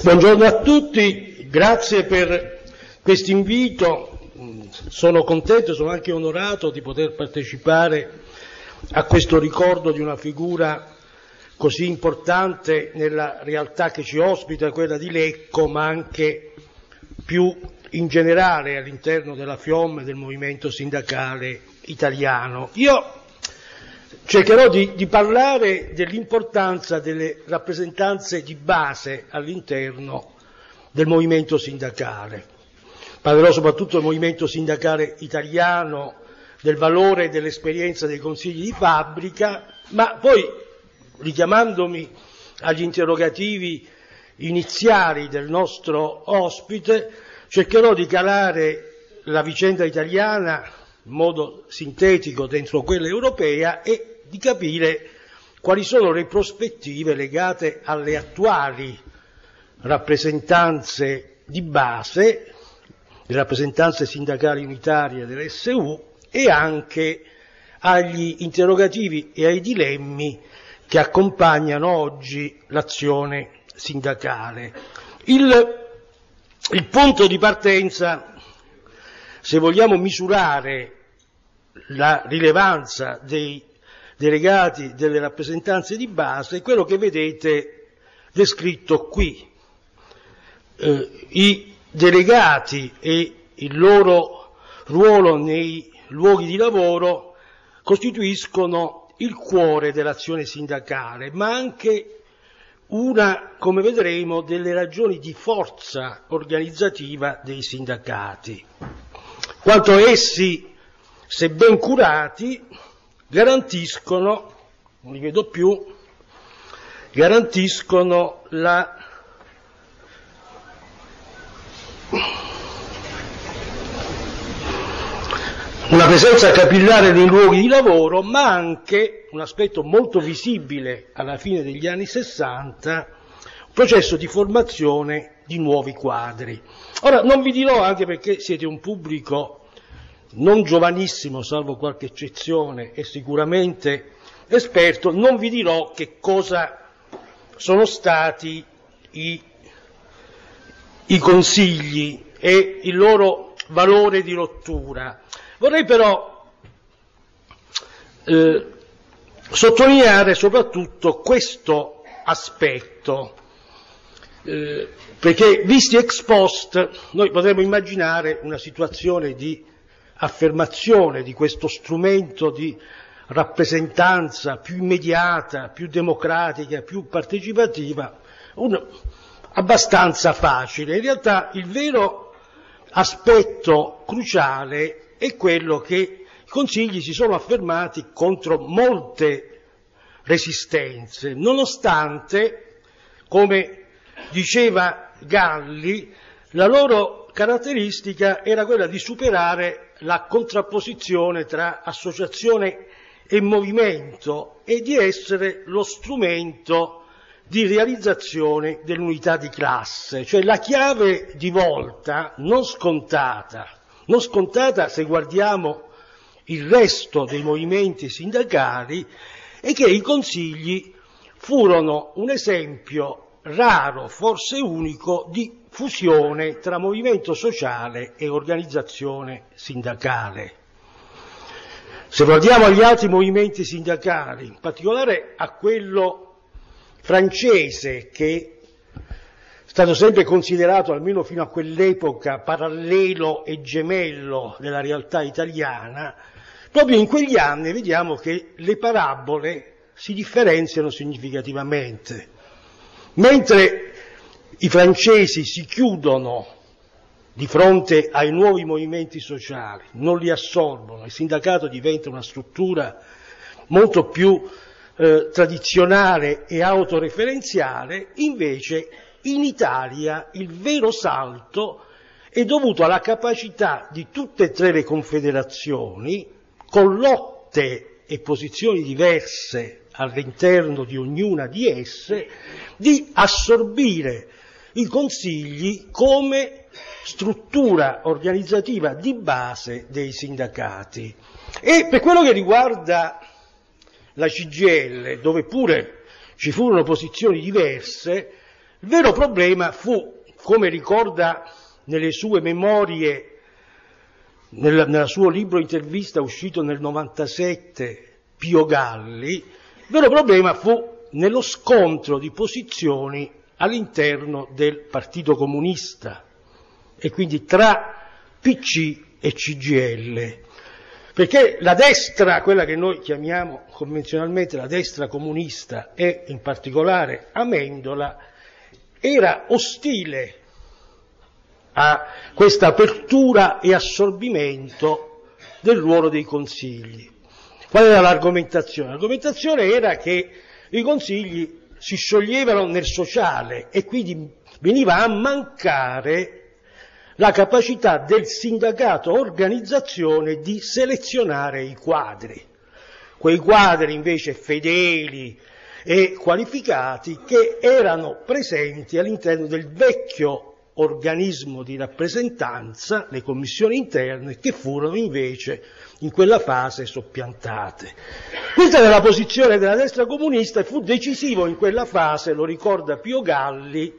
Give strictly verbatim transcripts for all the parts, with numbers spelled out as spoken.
Buongiorno a tutti, grazie per questo invito. Sono contento, sono anche onorato di poter partecipare a questo ricordo di una figura così importante nella realtà che ci ospita, quella di Lecco, ma anche più in generale all'interno della FIOM e del movimento sindacale italiano. Io cercherò di, di parlare dell'importanza delle rappresentanze di base all'interno del movimento sindacale. Parlerò soprattutto del movimento sindacale italiano, del valore e dell'esperienza dei consigli di fabbrica, ma poi, richiamandomi agli interrogativi iniziali del nostro ospite, cercherò di calare la vicenda italiana in modo sintetico dentro quella europea e di capire quali sono le prospettive legate alle attuali rappresentanze di base, le rappresentanze sindacali unitarie dell'S U e anche agli interrogativi e ai dilemmi che accompagnano oggi l'azione sindacale. Il, il punto di partenza, se vogliamo misurare la rilevanza dei delegati delle rappresentanze di base, è quello che vedete descritto qui. Eh, I delegati e il loro ruolo nei luoghi di lavoro costituiscono il cuore dell'azione sindacale, ma anche una, come vedremo, delle ragioni di forza organizzativa dei sindacati, quanto essi, se ben curati, garantiscono, non li vedo più, garantiscono la una presenza capillare nei luoghi di lavoro, ma anche un aspetto molto visibile alla fine degli anni sessanta, un processo di formazione di nuovi quadri. Ora, non vi dirò, anche perché siete un pubblico non giovanissimo, salvo qualche eccezione, e sicuramente esperto, non vi dirò che cosa sono stati i, i consigli e il loro valore di rottura. Vorrei però eh, sottolineare soprattutto questo aspetto, eh, perché visti ex post noi potremmo immaginare una situazione di affermazione di questo strumento di rappresentanza più immediata, più democratica, più partecipativa, un, abbastanza facile. In realtà il vero aspetto cruciale è quello che i consigli si sono affermati contro molte resistenze, nonostante, come diceva Galli, la loro caratteristica era quella di superare la contrapposizione tra associazione e movimento e di essere lo strumento di realizzazione dell'unità di classe, cioè la chiave di volta non scontata, non scontata se guardiamo il resto dei movimenti sindacali, è che i consigli furono un esempio raro, forse unico, di fusione tra movimento sociale e organizzazione sindacale. Se guardiamo agli altri movimenti sindacali, in particolare a quello francese, che è stato sempre considerato, almeno fino a quell'epoca, parallelo e gemello della realtà italiana, proprio in quegli anni vediamo che le parabole si differenziano significativamente. Mentre i francesi si chiudono di fronte ai nuovi movimenti sociali, non li assorbono, il sindacato diventa una struttura molto più eh, tradizionale e autoreferenziale, invece in Italia il vero salto è dovuto alla capacità di tutte e tre le confederazioni, con lotte e posizioni diverse all'interno di ognuna di esse, di assorbire i consigli come struttura organizzativa di base dei sindacati. E per quello che riguarda la C G I L, dove pure ci furono posizioni diverse, Il vero problema fu, come ricorda nelle sue memorie, nel, nel suo libro intervista uscito nel novantasette, Pio Galli, il vero problema fu nello scontro di posizioni all'interno del Partito Comunista e quindi tra P C e C G I L, perché la destra, quella che noi chiamiamo convenzionalmente la destra comunista e in particolare Amendola, era ostile a questa apertura e assorbimento del ruolo dei consigli. Qual era l'argomentazione? L'argomentazione era che i consigli si scioglievano nel sociale e quindi veniva a mancare la capacità del sindacato organizzazione di selezionare i quadri, quei quadri invece fedeli e qualificati che erano presenti all'interno del vecchio organismo di rappresentanza, le commissioni interne, che furono invece in quella fase soppiantate. Questa era la posizione della destra comunista e fu decisivo in quella fase, lo ricorda Pio Galli,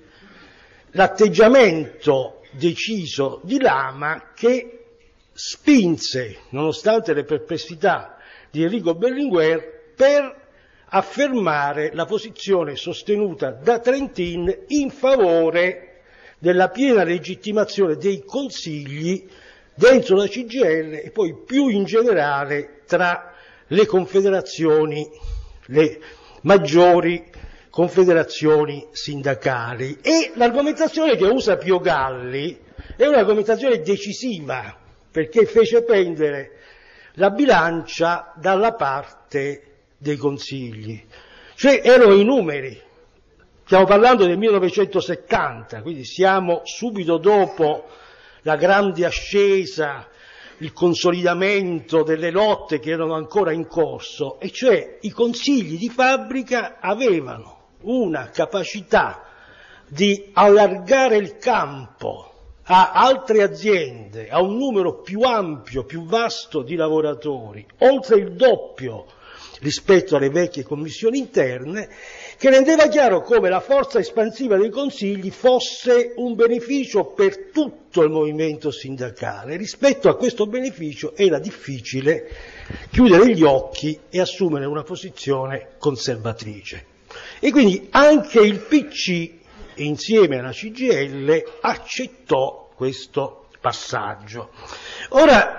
l'atteggiamento deciso di Lama che spinse, nonostante le perplessità di Enrico Berlinguer, per affermare la posizione sostenuta da Trentin in favore della piena legittimazione dei consigli dentro la C G I L e poi più in generale tra le confederazioni, le maggiori confederazioni sindacali. E l'argomentazione che usa Pio Galli è un'argomentazione decisiva, perché fece pendere la bilancia dalla parte dei consigli, cioè erano i numeri. Stiamo parlando del millenovecentosettanta, quindi siamo subito dopo la grande ascesa, il consolidamento delle lotte che erano ancora in corso, e cioè i consigli di fabbrica avevano una capacità di allargare il campo a altre aziende, a un numero più ampio, più vasto di lavoratori, oltre il doppio rispetto alle vecchie commissioni interne, che rendeva chiaro come la forza espansiva dei consigli fosse un beneficio per tutto il movimento sindacale. Rispetto a questo beneficio era difficile chiudere gli occhi e assumere una posizione conservatrice. E quindi anche il P C, insieme alla C G I L, accettò questo passaggio. Ora,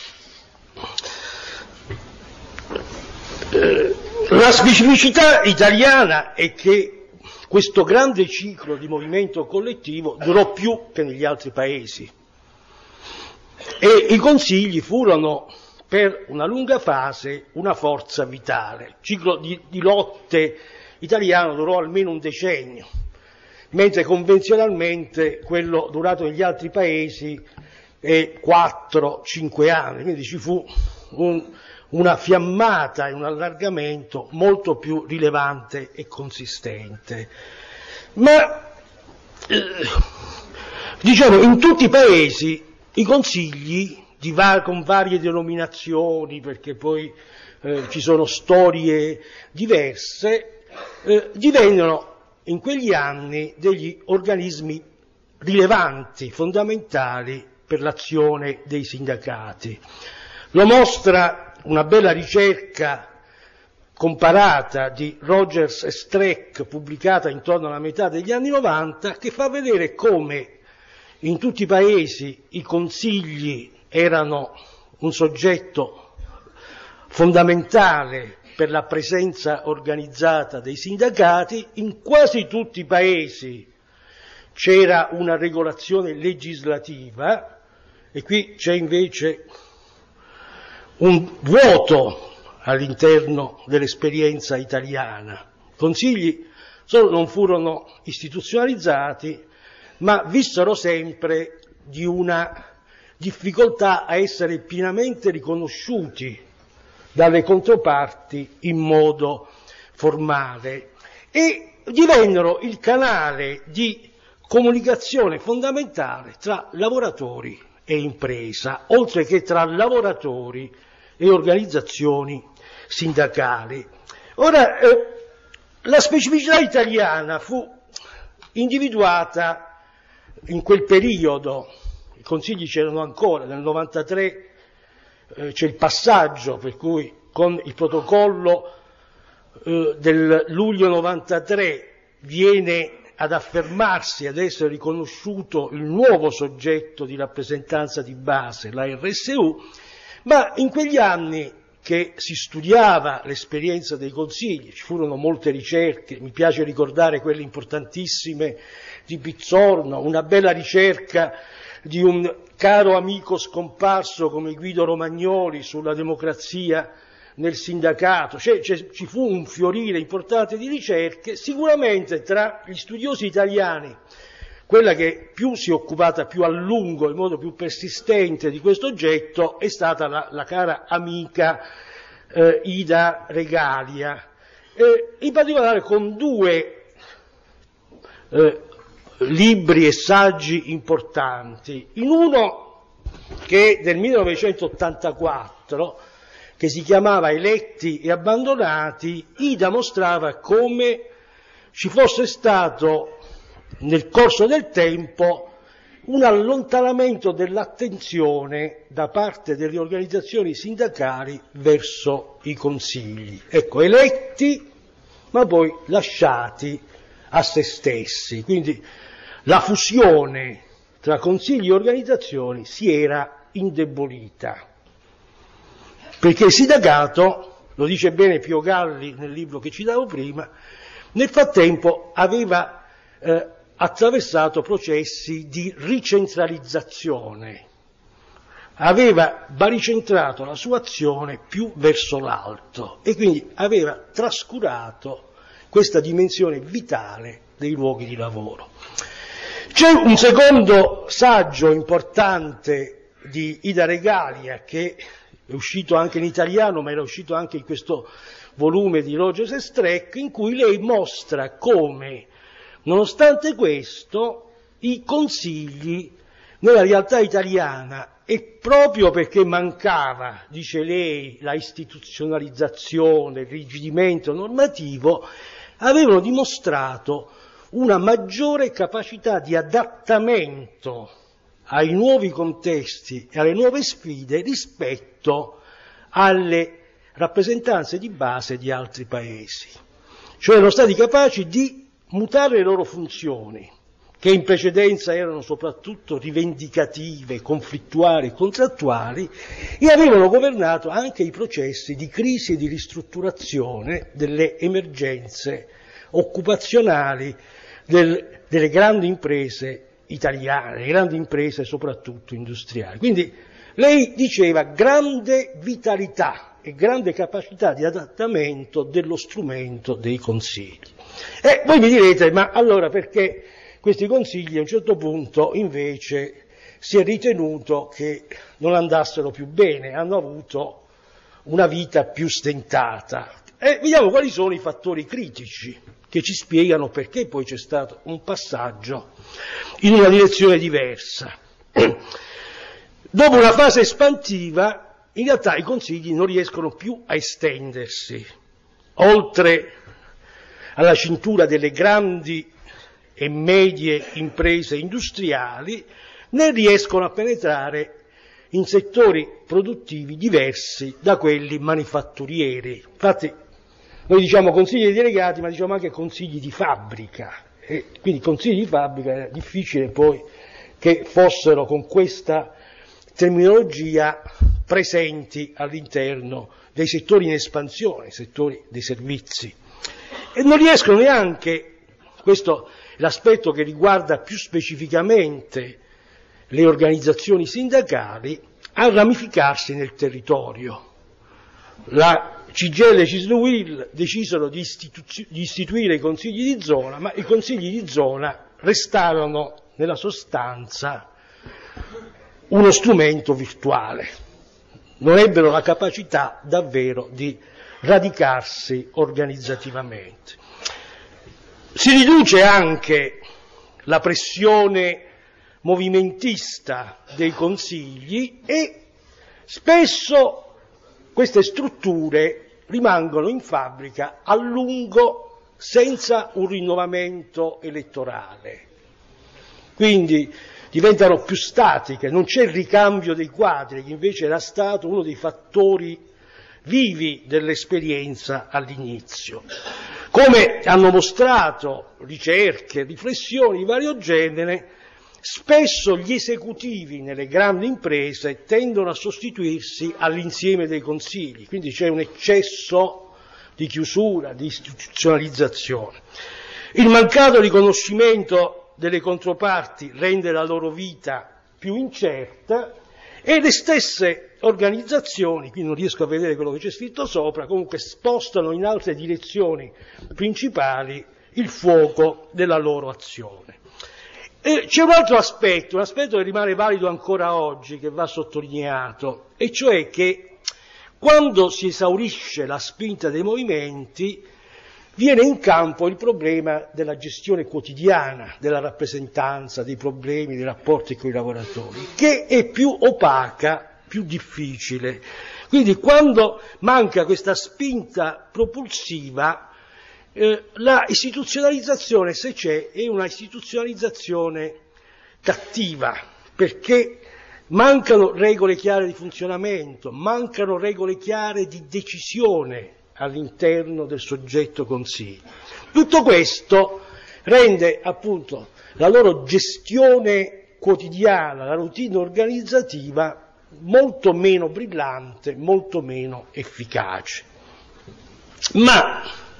eh, la specificità italiana è che questo grande ciclo di movimento collettivo durò più che negli altri paesi e i consigli furono per una lunga fase una forza vitale. Il ciclo di, di lotte italiano durò almeno un decennio, mentre convenzionalmente quello durato negli altri paesi è quattro cinque anni, quindi ci fu un una fiammata e un allargamento molto più rilevante e consistente. Ma, eh, diciamo, in tutti i paesi i consigli, di va- con varie denominazioni, perché poi eh, ci sono storie diverse, eh, divennero in quegli anni degli organismi rilevanti, fondamentali per l'azione dei sindacati. Lo mostra una bella ricerca comparata di Rogers e Streck, pubblicata intorno alla metà degli anni novanta, che fa vedere come in tutti i paesi i consigli erano un soggetto fondamentale per la presenza organizzata dei sindacati. In quasi tutti i paesi c'era una regolazione legislativa e qui c'è invece un vuoto all'interno dell'esperienza italiana. I consigli solo non furono istituzionalizzati, ma vissero sempre di una difficoltà a essere pienamente riconosciuti dalle controparti in modo formale e divennero il canale di comunicazione fondamentale tra lavoratori e impresa, oltre che tra lavoratori e organizzazioni sindacali. Ora, eh, la specificità italiana fu individuata in quel periodo. I consigli c'erano ancora, nel novantatré eh, c'è il passaggio per cui con il protocollo eh, del luglio novantatré viene ad affermarsi, ad essere riconosciuto il nuovo soggetto di rappresentanza di base, la R S U, ma in quegli anni che si studiava l'esperienza dei consigli, ci furono molte ricerche, mi piace ricordare quelle importantissime di Pizzorno, una bella ricerca di un caro amico scomparso come Guido Romagnoli sulla democrazia nel sindacato, cioè, cioè, ci fu un fiorire importante di ricerche. Sicuramente tra gli studiosi italiani quella che più si è occupata più a lungo, in modo più persistente di questo oggetto è stata la, la cara amica eh, Ida Regalia, eh, in particolare con due eh, libri e saggi importanti. In uno che è del millenovecentottantaquattro, che si chiamava Eletti e abbandonati, Ida mostrava come ci fosse stato nel corso del tempo un allontanamento dell'attenzione da parte delle organizzazioni sindacali verso i consigli. Ecco, eletti ma poi lasciati a se stessi. Quindi la fusione tra consigli e organizzazioni si era indebolita. Perché il sindacato, lo dice bene Pio Galli nel libro che citavo prima, nel frattempo aveva eh, attraversato processi di ricentralizzazione, aveva baricentrato la sua azione più verso l'alto e quindi aveva trascurato questa dimensione vitale dei luoghi di lavoro. C'è un secondo saggio importante di Ida Regalia che è uscito anche in italiano, ma era uscito anche in questo volume di Rogers e Streck, in cui lei mostra come, nonostante questo, i consigli nella realtà italiana, e proprio perché mancava, dice lei, la istituzionalizzazione, il rigidimento normativo, avevano dimostrato una maggiore capacità di adattamento ai nuovi contesti e alle nuove sfide rispetto alle rappresentanze di base di altri paesi. Cioè erano stati capaci di mutare le loro funzioni, che in precedenza erano soprattutto rivendicative, conflittuali e contrattuali, e avevano governato anche i processi di crisi e di ristrutturazione delle emergenze occupazionali del, delle grandi imprese italiane, grandi imprese soprattutto industriali. Quindi lei diceva grande vitalità e grande capacità di adattamento dello strumento dei consigli. E voi mi direte, ma allora perché questi consigli a un certo punto invece si è ritenuto che non andassero più bene, hanno avuto una vita più stentata? E vediamo quali sono i fattori critici che ci spiegano perché poi c'è stato un passaggio in una direzione diversa. Dopo una fase espansiva, in realtà i consigli non riescono più a estendersi oltre alla cintura delle grandi e medie imprese industriali, né riescono a penetrare in settori produttivi diversi da quelli manifatturieri. Infatti noi diciamo consigli delegati, ma diciamo anche consigli di fabbrica, e quindi consigli di fabbrica è difficile poi che fossero con questa terminologia presenti all'interno dei settori in espansione, settori dei servizi. E non riescono neanche, questo è l'aspetto che riguarda più specificamente le organizzazioni sindacali, a ramificarsi nel territorio. La C G I L e C I S L U I L decisero di, istitu- di istituire i consigli di zona, ma i consigli di zona restarono nella sostanza uno strumento virtuale, non ebbero la capacità davvero di radicarsi organizzativamente. Si riduce anche la pressione movimentista dei consigli e spesso queste strutture rimangono in fabbrica a lungo senza un rinnovamento elettorale. Quindi diventano più statiche, non c'è il ricambio dei quadri, che invece era stato uno dei fattori vivi dell'esperienza all'inizio. Come hanno mostrato ricerche, riflessioni di vario genere, spesso gli esecutivi nelle grandi imprese tendono a sostituirsi all'insieme dei consigli, quindi c'è un eccesso di chiusura, di istituzionalizzazione. Il mancato riconoscimento delle controparti rende la loro vita più incerta e le stesse organizzazioni, qui non riesco a vedere quello che c'è scritto sopra, comunque spostano in altre direzioni principali il fuoco della loro azione. E c'è un altro aspetto, un aspetto che rimane valido ancora oggi, che va sottolineato, e cioè che quando si esaurisce la spinta dei movimenti viene in campo il problema della gestione quotidiana, della rappresentanza, dei problemi, dei rapporti con i lavoratori, che è più opaca, più difficile. Quindi quando manca questa spinta propulsiva, eh, la istituzionalizzazione, se c'è, è una istituzionalizzazione cattiva, perché mancano regole chiare di funzionamento, mancano regole chiare di decisione all'interno del soggetto consiglio. Tutto questo rende appunto la loro gestione quotidiana, la routine organizzativa molto meno brillante, molto meno efficace. Ma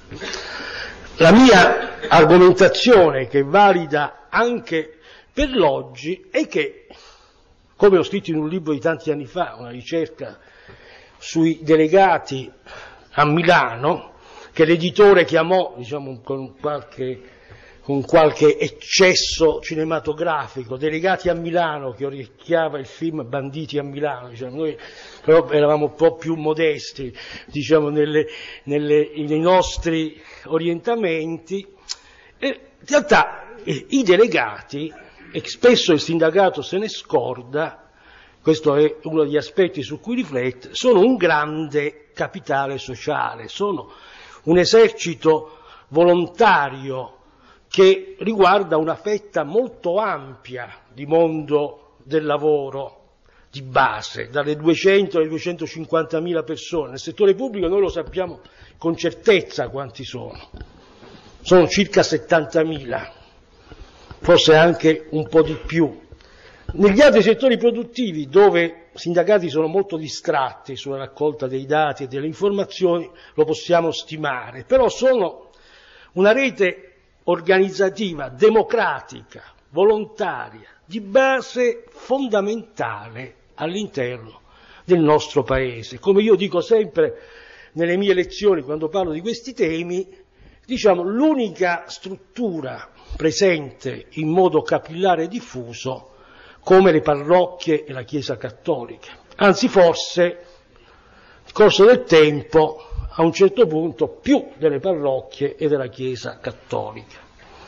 la mia argomentazione, che è valida anche per l'oggi, è che, come ho scritto in un libro di tanti anni fa, una ricerca sui delegati a Milano, che l'editore chiamò, diciamo, con qualche, con qualche eccesso cinematografico, Delegati a Milano, che orecchiava il film Banditi a Milano. Diciamo, noi però eravamo un po' più modesti, diciamo, nelle, nelle, nei nostri orientamenti. E in realtà eh, i delegati, e spesso il sindacato se ne scorda, questo è uno degli aspetti su cui riflette, sono un grande capitale sociale, sono un esercito volontario che riguarda una fetta molto ampia di mondo del lavoro di base, dalle duecento alle duecentocinquantamila persone. Nel settore pubblico noi lo sappiamo con certezza quanti sono, sono circa settantamila, forse anche un po' di più. Negli altri settori produttivi, dove i sindacati sono molto distratti sulla raccolta dei dati e delle informazioni, lo possiamo stimare, però sono una rete organizzativa, democratica, volontaria, di base fondamentale all'interno del nostro Paese. Come io dico sempre nelle mie lezioni quando parlo di questi temi, diciamo, l'unica struttura presente in modo capillare e diffuso come le parrocchie e la Chiesa cattolica. Anzi, forse, nel corso del tempo, a un certo punto, più delle parrocchie e della Chiesa cattolica.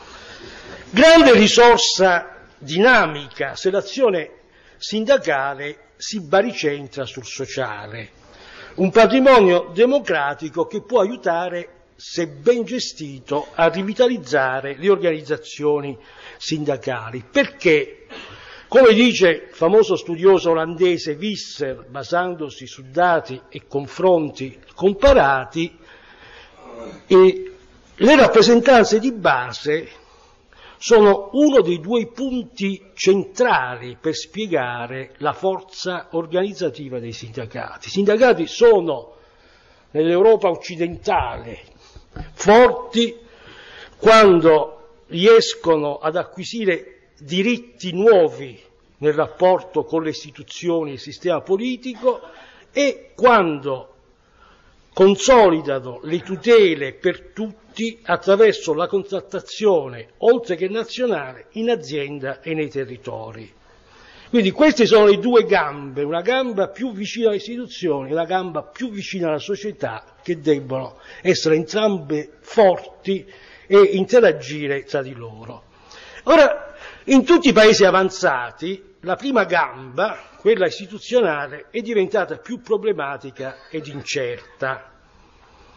Grande risorsa dinamica se l'azione sindacale si baricentra sul sociale, un patrimonio democratico che può aiutare, se ben gestito, a rivitalizzare le organizzazioni sindacali. Perché? Come dice il famoso studioso olandese Visser, basandosi su dati e confronti comparati, eh, le rappresentanze di base sono uno dei due punti centrali per spiegare la forza organizzativa dei sindacati. I sindacati sono, nell'Europa occidentale, forti quando riescono ad acquisire diritti nuovi nel rapporto con le istituzioni e il sistema politico e quando consolidano le tutele per tutti attraverso la contrattazione, oltre che nazionale, in azienda e nei territori. Quindi queste sono le due gambe, una gamba più vicina alle istituzioni e una gamba più vicina alla società, che debbono essere entrambe forti e interagire tra di loro. Ora, in tutti i paesi avanzati, la prima gamba, quella istituzionale, è diventata più problematica ed incerta.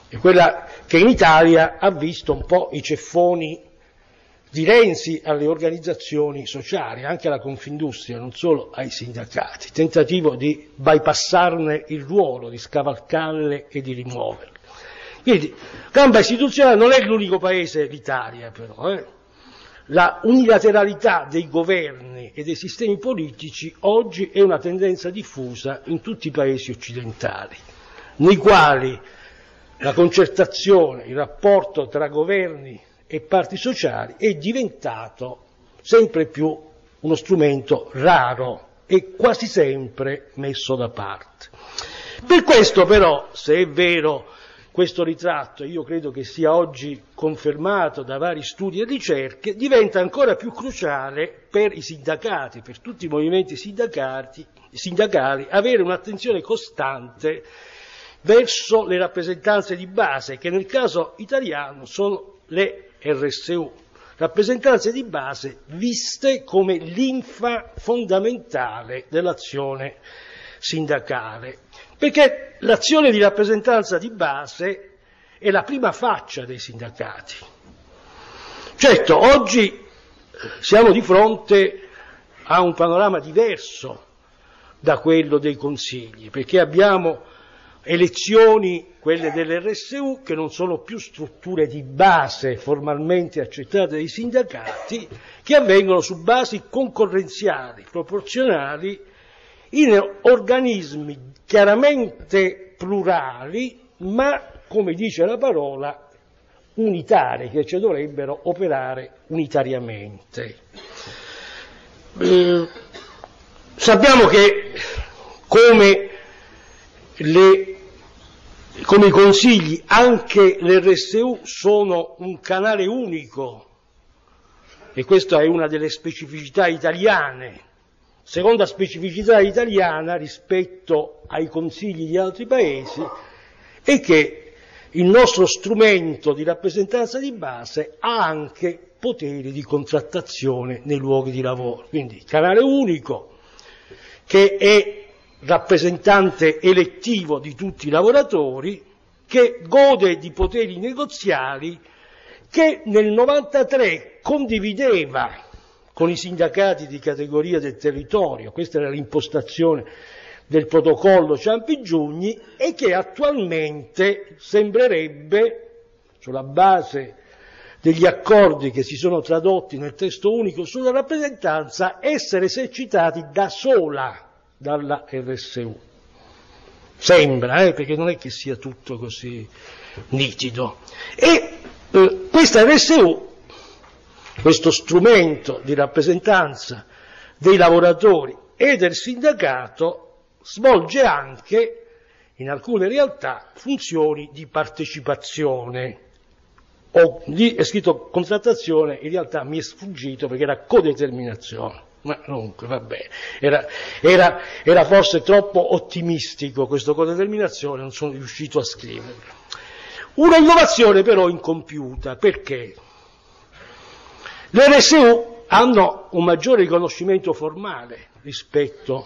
è quella che in Italia ha visto un po' i ceffoni di Renzi alle organizzazioni sociali, anche alla Confindustria, non solo ai sindacati, tentativo di bypassarne il ruolo, di scavalcarle e di rimuoverle. Quindi, gamba istituzionale non è l'unico paese, l'Italia però, eh. La unilateralità dei governi e dei sistemi politici oggi è una tendenza diffusa in tutti i paesi occidentali, nei quali la concertazione, il rapporto tra governi e parti sociali è diventato sempre più uno strumento raro e quasi sempre messo da parte. Per questo però, se è vero questo ritratto, io credo che sia oggi confermato da vari studi e ricerche, diventa ancora più cruciale per i sindacati, per tutti i movimenti sindacati, sindacali, avere un'attenzione costante verso le rappresentanze di base, che nel caso italiano sono le R S U, rappresentanze di base viste come linfa fondamentale dell'azione sindacale, perché l'azione di rappresentanza di base è la prima faccia dei sindacati. Certo, oggi siamo di fronte a un panorama diverso da quello dei consigli, perché abbiamo elezioni, quelle delle R S U, che non sono più strutture di base formalmente accettate dai sindacati, che avvengono su basi concorrenziali, proporzionali, in organismi chiaramente plurali, ma, come dice la parola, unitari, che cioè dovrebbero operare unitariamente. Eh, sappiamo che come Le, come i consigli, anche le R S U sono un canale unico, e questa è una delle specificità italiane. Seconda specificità italiana rispetto ai consigli di altri paesi è che il nostro strumento di rappresentanza di base ha anche poteri di contrattazione nei luoghi di lavoro. Quindi canale unico, che è rappresentante elettivo di tutti i lavoratori, che gode di poteri negoziali, che nel novantatré condivideva con i sindacati di categoria del territorio, questa era l'impostazione del protocollo Ciampi-Giugni, e che attualmente sembrerebbe, sulla base degli accordi che si sono tradotti nel testo unico sulla rappresentanza, essere esercitati da sola dalla R S U. Sembra, eh, perché non è che sia tutto così nitido. E eh, questa R S U, questo strumento di rappresentanza dei lavoratori e del sindacato, svolge anche, in alcune realtà, funzioni di partecipazione. O, lì è scritto contrattazione, in realtà mi è sfuggito perché era codeterminazione. Ma comunque, vabbè, era, era, era forse troppo ottimistico questo codeterminazione, non sono riuscito a scriverlo. Una innovazione però incompiuta, perché le R S U hanno un maggiore riconoscimento formale rispetto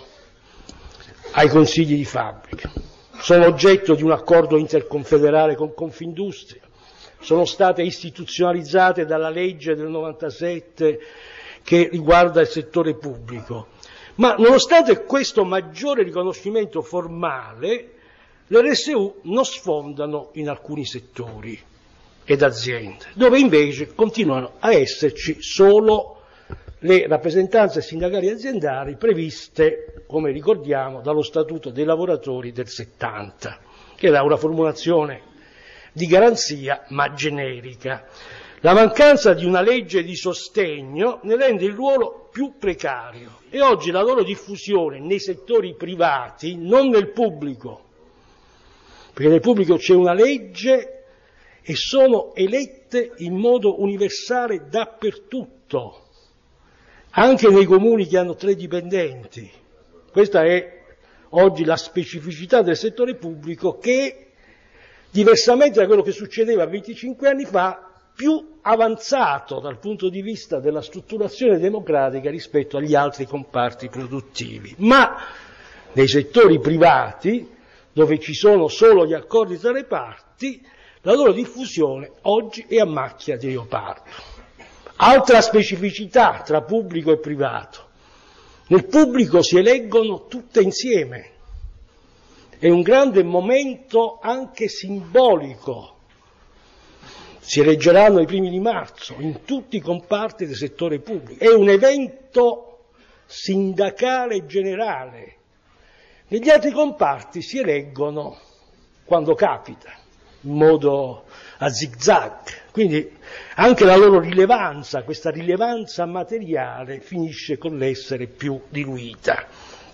ai consigli di fabbrica, sono oggetto di un accordo interconfederale con Confindustria, sono state istituzionalizzate dalla legge del novantasette che riguarda il settore pubblico. Ma nonostante questo maggiore riconoscimento formale, le R S U non sfondano in alcuni settori ed aziende, dove invece continuano a esserci solo le rappresentanze sindacali aziendali previste, come ricordiamo, dallo Statuto dei lavoratori del settanta, che era una formulazione di garanzia ma generica. La mancanza di una legge di sostegno ne rende il ruolo più precario e oggi la loro diffusione nei settori privati, non nel pubblico, perché nel pubblico c'è una legge e sono elette in modo universale dappertutto, anche nei comuni che hanno tre dipendenti. Questa è oggi la specificità del settore pubblico che, diversamente da quello che succedeva venticinque anni fa, più avanzato dal punto di vista della strutturazione democratica rispetto agli altri comparti produttivi. Ma nei settori privati, dove ci sono solo gli accordi tra le parti, la loro diffusione oggi è a macchia di leopardo. Altra specificità tra pubblico e privato. Nel pubblico si eleggono tutte insieme. È un grande momento anche simbolico. Si eleggeranno i primi di marzo in tutti i comparti del settore pubblico. È un evento sindacale generale. Negli altri comparti si eleggono quando capita, in modo a zigzag. Quindi anche la loro rilevanza, questa rilevanza materiale, finisce con l'essere più diluita.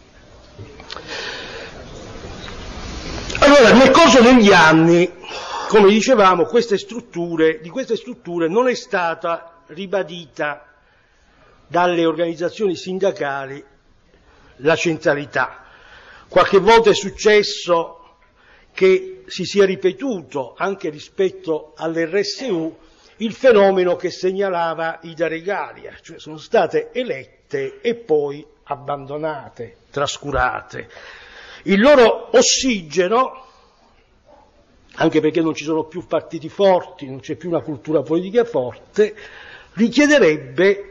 Allora, nel corso degli anni, come dicevamo, queste strutture, di queste strutture non è stata ribadita dalle organizzazioni sindacali la centralità. Qualche volta è successo che si sia ripetuto anche rispetto all'R S U il fenomeno che segnalava Ida Regalia, cioè sono state elette e poi abbandonate, trascurate. Il loro ossigeno, anche perché non ci sono più partiti forti, non c'è più una cultura politica forte, richiederebbe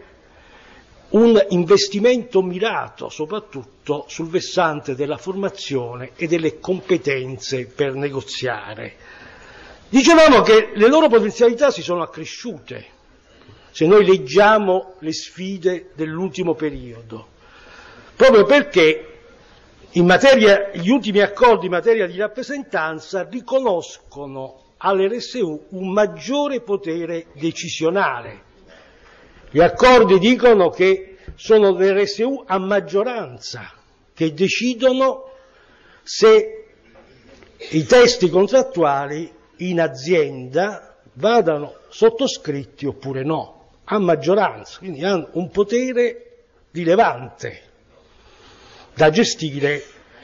un investimento mirato soprattutto sul versante della formazione e delle competenze per negoziare. Dicevamo che le loro potenzialità si sono accresciute, se noi leggiamo le sfide dell'ultimo periodo, proprio perché in materia, gli ultimi accordi in materia di rappresentanza riconoscono all'R S U un maggiore potere decisionale. Gli accordi dicono che sono le R S U a maggioranza che decidono se i testi contrattuali in azienda vadano sottoscritti oppure no, a maggioranza, quindi hanno un potere rilevante da gestire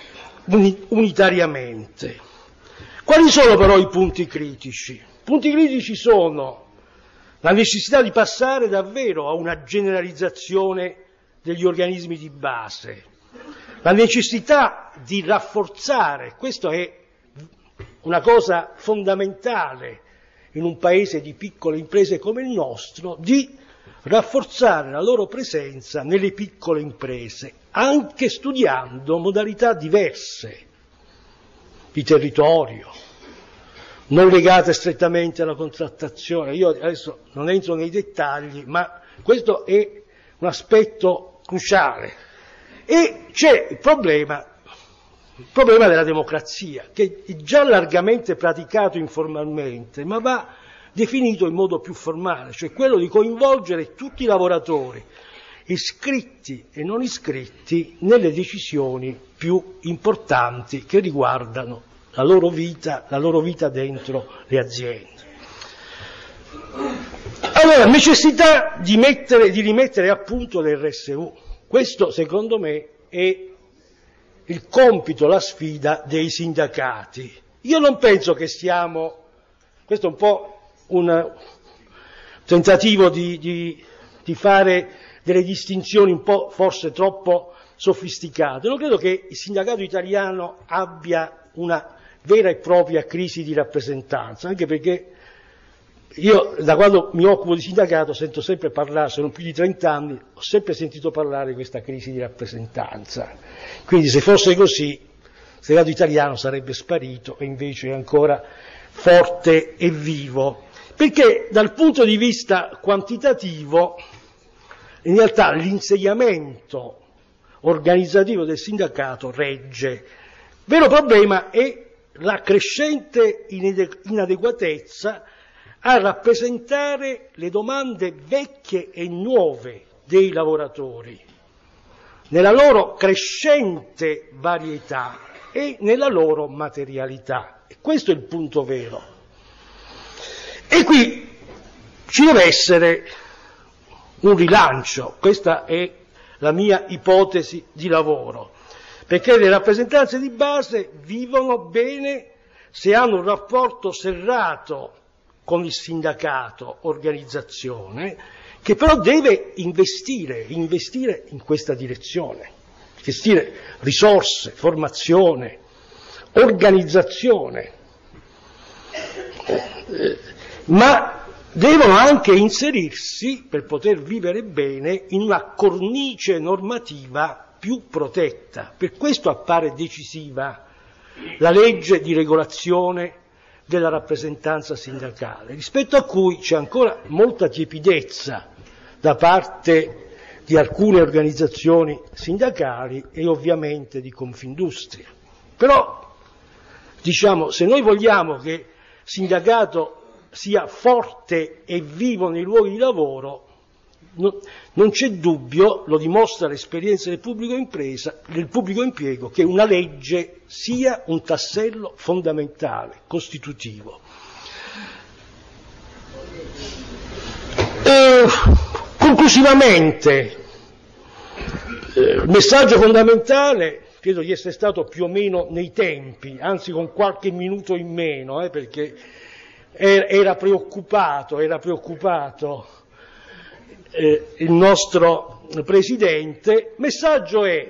unitariamente. Quali sono però i punti critici? I punti critici sono la necessità di passare davvero a una generalizzazione degli organismi di base, la necessità di rafforzare, questo è una cosa fondamentale in un paese di piccole imprese come il nostro, di rafforzare la loro presenza nelle piccole imprese, anche studiando modalità diverse di territorio, non legate strettamente alla contrattazione. Io adesso non entro nei dettagli, ma questo è un aspetto cruciale. E c'è il problema, il problema della democrazia, che è già largamente praticato informalmente, ma va definito in modo più formale, cioè quello di coinvolgere tutti i lavoratori, iscritti e non iscritti, nelle decisioni più importanti che riguardano la loro vita, la loro vita dentro le aziende. Allora, necessità di, mettere, di rimettere a punto l'R S U. Questo, secondo me, è il compito, la sfida dei sindacati. Io non penso che stiamo, questo è un po' un tentativo di, di, di fare delle distinzioni un po' forse troppo sofisticate. Non credo che il sindacato italiano abbia una vera e propria crisi di rappresentanza, anche perché io da quando mi occupo di sindacato sento sempre parlare, sono più di trent'anni, ho sempre sentito parlare di questa crisi di rappresentanza. Quindi se fosse così, il sindacato italiano sarebbe sparito e invece è ancora forte e vivo. Perché dal punto di vista quantitativo, in realtà l'insediamento organizzativo del sindacato regge. Il vero problema è la crescente inadeguatezza a rappresentare le domande vecchie e nuove dei lavoratori, nella loro crescente varietà e nella loro materialità. E questo è il punto vero. E qui ci deve essere un rilancio, questa è la mia ipotesi di lavoro, perché le rappresentanze di base vivono bene se hanno un rapporto serrato con il sindacato, organizzazione, che però deve investire, investire in questa direzione, investire risorse, formazione, organizzazione. eh, ma devono anche inserirsi, per poter vivere bene, in una cornice normativa più protetta. Per questo appare decisiva la legge di regolazione della rappresentanza sindacale, rispetto a cui c'è ancora molta tiepidezza da parte di alcune organizzazioni sindacali e ovviamente di Confindustria. Però, diciamo, se noi vogliamo che il sindacato sia forte e vivo nei luoghi di lavoro, no, non c'è dubbio, lo dimostra l'esperienza del pubblico, impresa, del pubblico impiego, che una legge sia un tassello fondamentale, costitutivo. Eh, conclusivamente, eh, il messaggio fondamentale, credo di essere stato più o meno nei tempi, anzi con qualche minuto in meno, eh, perché era preoccupato, era preoccupato eh, il nostro Presidente. Il messaggio è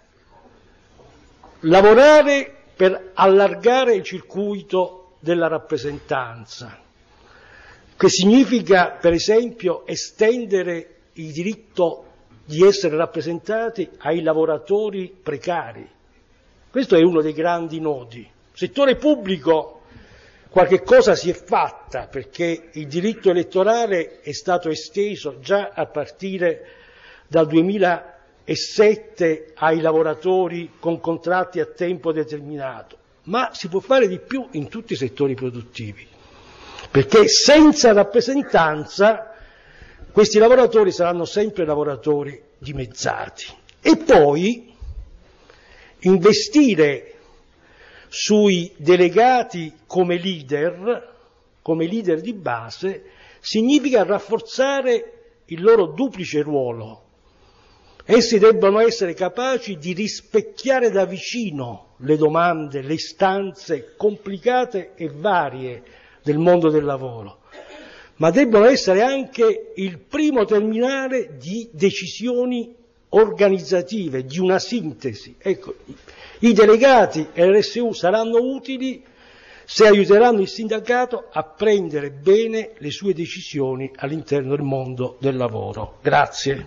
lavorare per allargare il circuito della rappresentanza, che significa, per esempio, estendere il diritto di essere rappresentati ai lavoratori precari. Questo è uno dei grandi nodi. Settore pubblico, qualche cosa si è fatta, perché il diritto elettorale è stato esteso già a partire dal duemilasette ai lavoratori con contratti a tempo determinato, ma si può fare di più in tutti i settori produttivi, perché senza rappresentanza questi lavoratori saranno sempre lavoratori dimezzati. E poi investire sui delegati come leader, come leader di base, significa rafforzare il loro duplice ruolo. Essi debbono essere capaci di rispecchiare da vicino le domande, le istanze complicate e varie del mondo del lavoro, ma debbono essere anche il primo terminale di decisioni organizzative, di una sintesi. Ecco, i delegati e l'R S U saranno utili se aiuteranno il sindacato a prendere bene le sue decisioni all'interno del mondo del lavoro. Grazie.